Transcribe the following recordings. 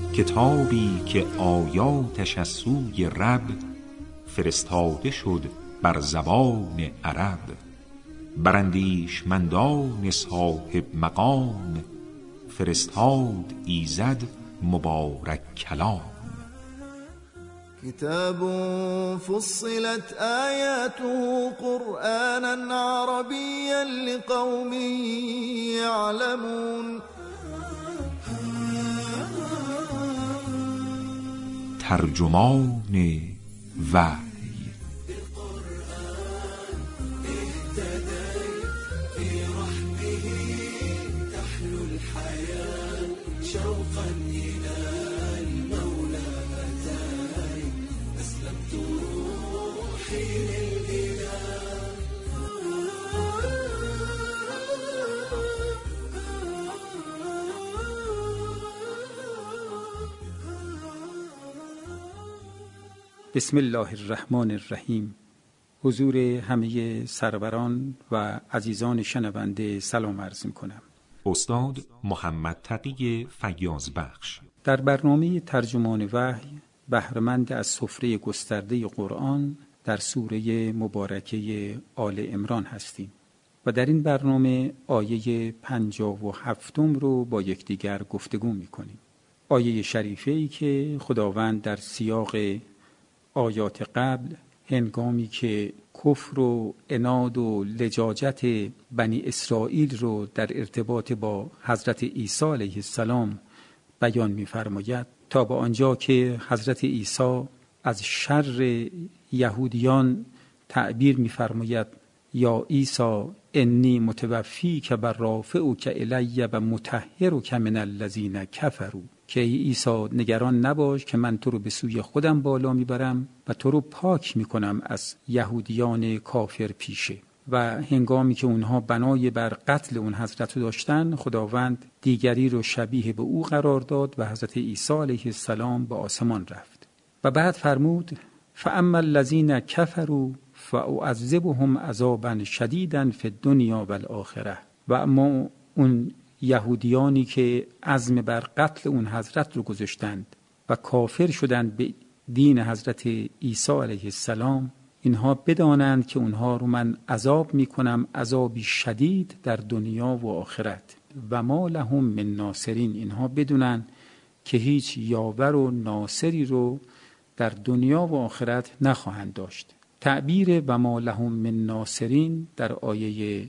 کتابی که آیاتش از سوی رب فرستاده شد بر زبان عرب، بر اندیشمندان صاحب مقام فرستاد ایزد مبارک کلام. كتاب فصلت آياته قرآنا عربيا لقوم يعلمون. ترجمان وحی. بسم الله الرحمن الرحیم. حضور همه سروران و عزیزان شنونده سلام عرض می‌کنم. استاد محمد تقی فیاض بخش در برنامه ترجمان وحی بهره‌مند از سفره گسترده قرآن در سوره مبارکه آل عمران هستیم و در این برنامه آیه 57 رو با یکدیگر گفتگو می‌کنیم. آیه شریفه‌ای که خداوند در سیاق آیات قبل هنگامی که کفر و عناد و لجاجت بنی اسرائیل رو در ارتباط با حضرت عیسی علیه السلام بیان می‌فرماید تا به آنجا که حضرت عیسی از شر یهودیان تعبیر می‌فرماید یا عیسی انی متوفیک و رافعک الی و مطهرک من الذین کفروا، که ای عیسی نگران نباش که من تو رو به سوی خودم بالا میبرم و تو رو پاک میکنم از یهودیان کافر پیشه. و هنگامی که اونها بنای بر قتل اون حضرت رو داشتن، خداوند دیگری رو شبیه به او قرار داد و حضرت عیسی علیه السلام به آسمان رفت و بعد فرمود فاما الذین کفروا فاعذبهم عذابا شدیدا فی الدنیا و الاخره. و اما اون یهودیانی که عزم بر قتل اون حضرت رو گذاشتند و کافر شدند به دین حضرت عیسی علیه السلام، اینها بدانند که اونها رو من عذاب میکنم عذابی شدید در دنیا و آخرت و ما لهم من ناصرین. اینها بدونن که هیچ یاور و ناصری رو در دنیا و آخرت نخواهند داشت. تعبیر و ما لهم من ناصرین در آیه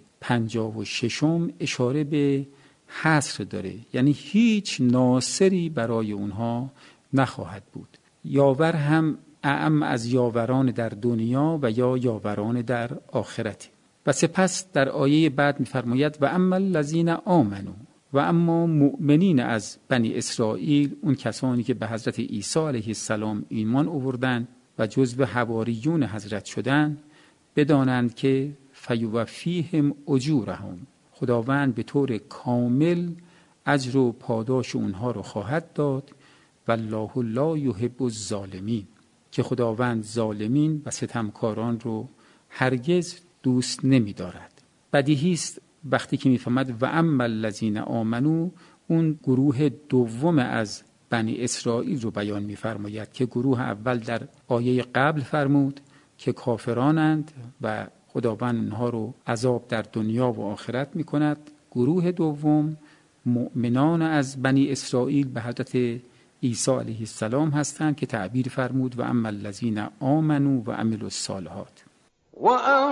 56 اشاره به حصر داره، یعنی هیچ ناصری برای اونها نخواهد بود. یاور هم اعم از یاوران در دنیا و یا یاوران در آخرت. و سپس در آیه بعد می‌فرماید و اما الذین آمنوا، و اما مؤمنین از بنی اسرائیل، اون کسانی که به حضرت عیسی علیه السلام ایمان آوردند و جزو حواریون حضرت شدند، بدانند که فیوفیهم اجورهم، خداوند به طور کامل اجر و پاداش اونها رو خواهد داد. والله لا یحب الظالمین، که خداوند ظالمین و ستمکاران رو هرگز دوست نمی دارد. بدیهی است وقتی که میفهمد و اما الذین آمنو، اون گروه دوم از بنی اسرائیل رو بیان می‌فرماید که گروه اول در آیه قبل فرمود که کافرانند و خداوند اونها رو عذاب در دنیا و آخرت می‌کند. گروه دوم مؤمنان از بنی اسرائیل به حضرت عیسی علیه السلام هستند که تعبیر فرمود و اما الذین آمنوا و عملوا الصالحات. و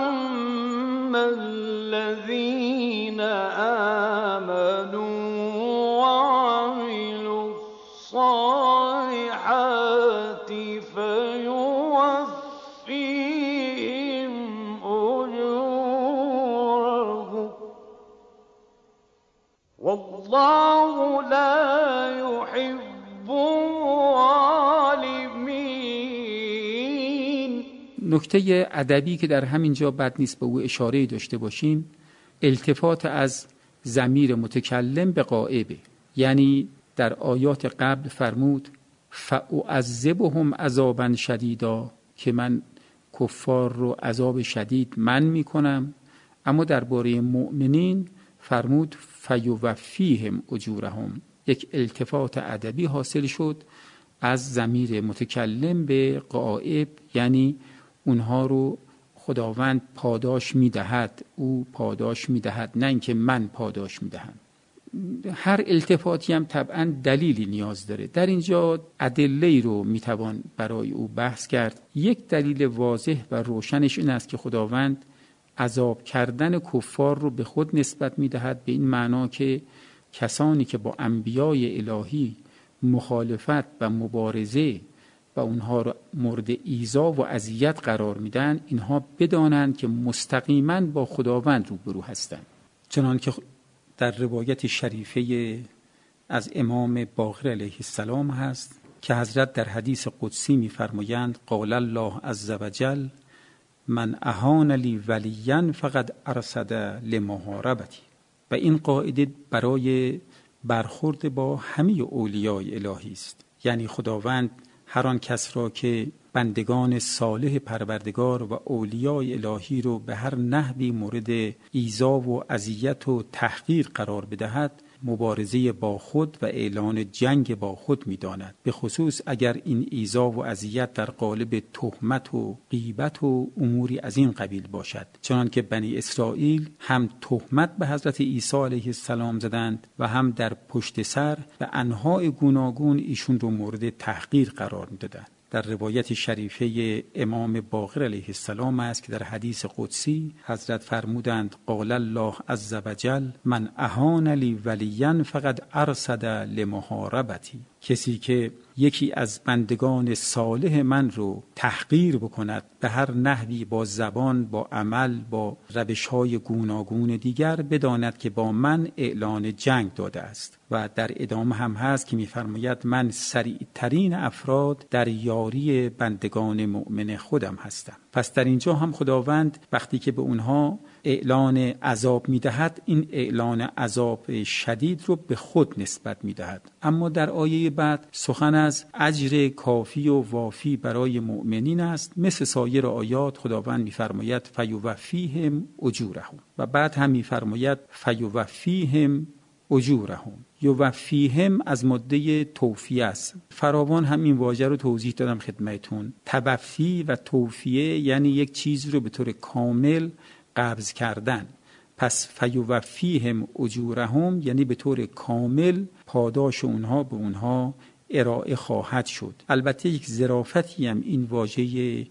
اما الذین آمنوا و عملوا الصالحات فیوفیهم اجورهم والله لا یحب الظالمین. نکته ادبی که در همین جا بد نیست به او اشاره داشته باشیم، التفات از ضمیر متکلم به غائبه. یعنی در آیات قبل فرمود فاعذبهم عذابا شدیدا، که من کفار رو عذاب شدید من میکنم، اما درباره مؤمنین فرمود فیوفیهم اجورهم. یک التفات ادبی حاصل شد از ضمیر متکلم به غائب، یعنی اونها رو خداوند پاداش میدهد، او پاداش میدهد، نه اینکه من پاداش میدهم. هر التفاتی هم طبعا دلیلی نیاز داره. در اینجا ادله‌ای رو میتوان برای او بحث کرد. یک دلیل واضح و روشنش این است که خداوند عذاب کردن کفار رو به خود نسبت میدهد، به این معنا که کسانی که با انبیای الهی مخالفت و مبارزه و اونها رو مورد ایذا و اذیت قرار میدن، اینها بدانند که مستقیما با خداوند روبرو هستند. چنانکه در روایت شریفه از امام باقر علیه السلام هست که حضرت در حدیث قدسی می‌فرمایند قال الله عز وجل من اهان لی ولیا فقد ارصد لمحاربتی. و این قاعده برای برخورد با همه اولیای الهی است. یعنی خداوند هر آن کس را که بندگان صالح پروردگار و اولیای الهی رو به هر نحوی مورد ایذا و اذیت و تحقیر قرار بدهد، مبارزه با خود و اعلان جنگ با خود می‌داند، به خصوص اگر این ایذا و اذیت در قالب تهمت و غیبت و اموری از این قبیل باشد. چنانکه بنی اسرائیل هم تهمت به حضرت عیسی علیه السلام زدند و هم در پشت سر به انواع گوناگون ایشون رو مورد تحقیر قرار می‌دادند. در روایت شریفه امام باقر علیه السلام است که در حدیث قدسی حضرت فرمودند قال الله عز وجل من اهان لی ولیا فقد ارصد لمحاربتی. کسی که یکی از بندگان صالح من رو تحقیر بکند به هر نحوی، با زبان، با عمل، با روش‌های گوناگون دیگر، بداند که با من اعلان جنگ داده است. و در ادامه هم هست که می‌فرماید من سریع‌ترین افراد در یاری بندگان مؤمن خودم هستم. پس در اینجا هم خداوند وقتی که به اونها اعلان عذاب می‌دهد، این اعلان عذاب شدید رو به خود نسبت می‌دهد. اما در آیه بعد سخن از اجر کافی و وافی برای مؤمنین است. مثل سایر آیات خداوند می‌فرماید فیوفیهم اجورهم و بعد هم می‌فرماید فیوفیهم اجورهم. یوفیهم از ماده توفیه است. فراوان هم این واژه رو توضیح دادم خدمتتون. توفی و توفیه یعنی یک چیز رو به طور کامل قبض کردن. پس فیوفیهم اجورهم یعنی به طور کامل پاداش اونها به اونها ارائه خواهد شد. البته یک ظرافتی هم این واژه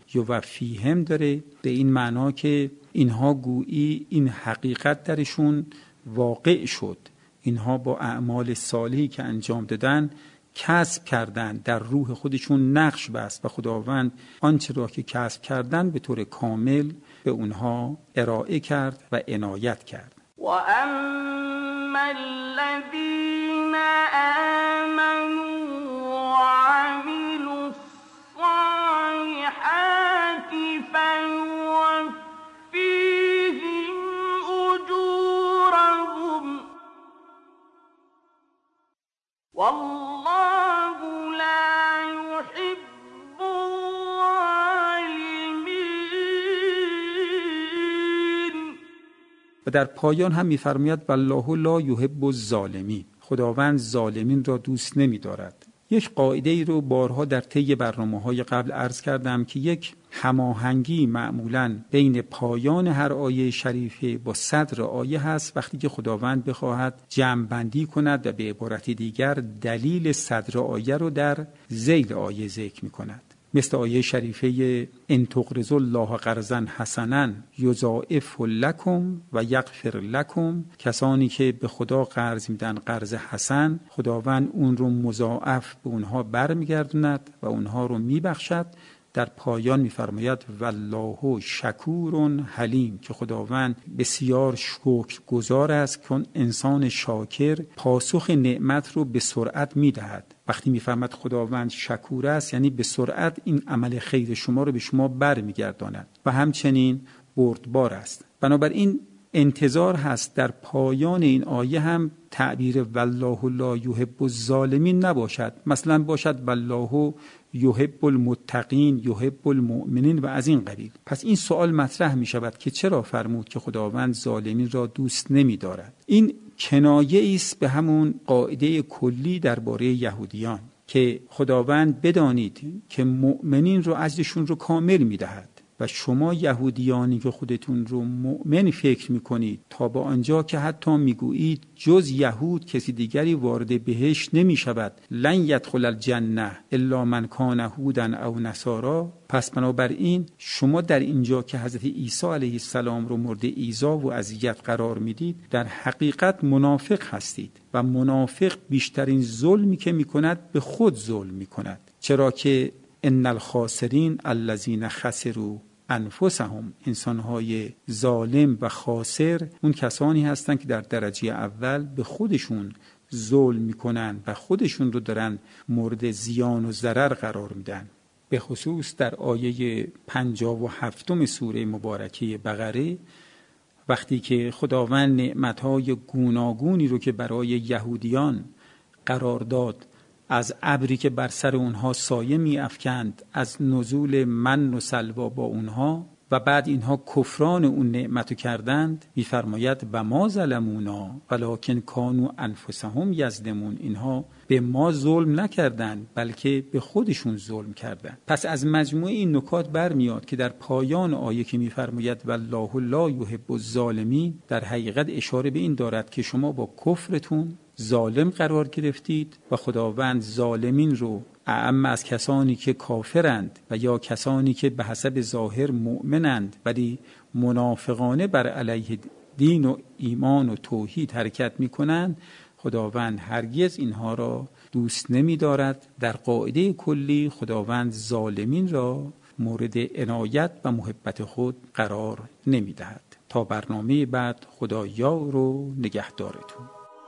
یوفیهم داره، به این معنا که اینها گویی این حقیقت درشون واقع شد. اینها با اعمال صالحی که انجام دادن کسب کردن، در روح خودشون نقش بست و خداوند آنچه را که کسب کردن به طور کامل به اونها ارائه کرد و عنایت کرد. و اما الذین آمنوا وعملوا الصالحات فیوفیهم اجورهم والله لا يحب الظالمين. و در پایان هم می‌فرماید والله لا يحب الظالمین. خداوند ظالمین را دوست نمی‌دارد. یک قاعده ای رو بارها در طی برنامه‌های قبل عرض کردم که یک هماهنگی معمولاً بین پایان هر آیه شریفه با صدر آیه هست وقتی که خداوند بخواهد جمع‌بندی کند و به عبارت دیگر دلیل صدر آیه رو در ذیل آیه ذکر می‌کند. مثل آیه شریفه ان تقرضوا الله قرضا حسنا یضاعفه لکم و یغفر لکم. کسانی که به خدا قرض میدن قرض حسن، خداوند اون رو مضاعف به اونها برمیگردوند و اونها رو میبخشد. در پایان میفرماید والله شکور حلیم، که خداوند بسیار شکرگزار است که انسان شاکر پاسخ نعمت رو به سرعت میدهد. وقتی میفهمد خداوند شکور است یعنی به سرعت این عمل خیر شما رو به شما برمیگرداند و همچنین بردبار است. بنابراین انتظار هست در پایان این آیه هم تعبیر والله لا یحب الظالمین نباشد. مثلا باشد والله یحب المتقین، یحب المؤمنین و از این قبیل. پس این سوال مطرح می شود که چرا فرمود که خداوند ظالمین را دوست نمی دارد؟ این کنایه است به همون قاعده کلی درباره یهودیان که خداوند بدانید که مؤمنین رو اجرشون رو کامل می دهد و شما یهودیانی که خودتون رو مؤمن فکر میکنید تا با آنجا که حتی میگویید جز یهود کسی دیگری وارد بهشت نمی شود، لن یدخل الجنه الا من کان هودا او نصارا. پس بنابراین شما در اینجا که حضرت عیسی علیه السلام رو مورد ایذا و اذیت قرار میدید در حقیقت منافق هستید و منافق بیشترین ظلمی که میکند به خود ظلم میکند، چرا که ان الخاسرین الذین خسروا انفسهم، انسانهای ظالم و خاسر اون کسانی هستند که در درجه اول به خودشون ظلم میکنن و خودشون رو دارن مورد زیان و ضرر قرار میدن. به خصوص در آیه 57 سوره مبارکه بقره وقتی که خداوند نعمتهای گوناگونی رو که برای یهودیان قرار داد، از ابری که بر سر اونها سایه می افکند، از نزول من و سلوا با اونها و بعد اینها کفران اون نعمتو کردند، می‌فرماید و ما ظلمونا ولکن کانوا انفسهم یظلمون، اینها به ما ظلم نکردند بلکه به خودشون ظلم کردند. پس از مجموع این نکات برمیاد که در پایان آیه که می‌فرماید والله لا یحب الظالمین در حقیقت اشاره به این دارد که شما با کفرتون ظالم قرار گرفتید و خداوند ظالمین رو اعم از کسانی که کافرند و یا کسانی که به حسب ظاهر مؤمنند ولی منافقانه بر علیه دین و ایمان و توحید حرکت میکنند، خداوند هرگز اینها را دوست نمی دارد. در قاعده کلی خداوند ظالمین را مورد عنایت و محبت خود قرار نمی دهد. تا برنامه بعد، خدا یار و نگهدارتون.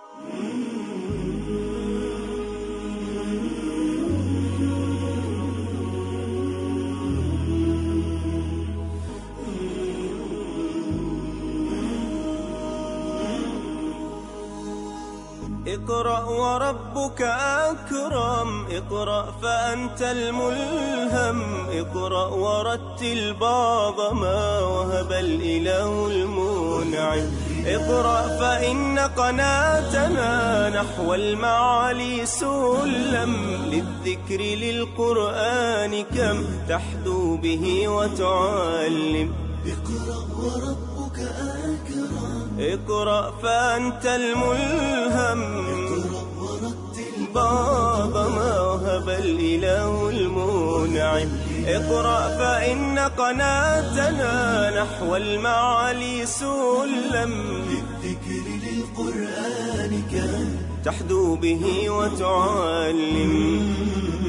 اقرأ وربك أكرم، اقرأ فأنت الملهم، اقرأ ورتل بعض ما وهب الإله المنعم، اقرأ فإن قناتنا نحو المعالي سلم، للذكر للقرآن كم تحدو به وتعلم، اقرأ وربك أكرم، اقرأ فأنت الملهم، اقرأ ورتل بعض ما وهب الإله المنعم، اقرأ فإن قناتنا نحو المعالي سلم، للذكر للقرآن كم تحدو به وتعلم.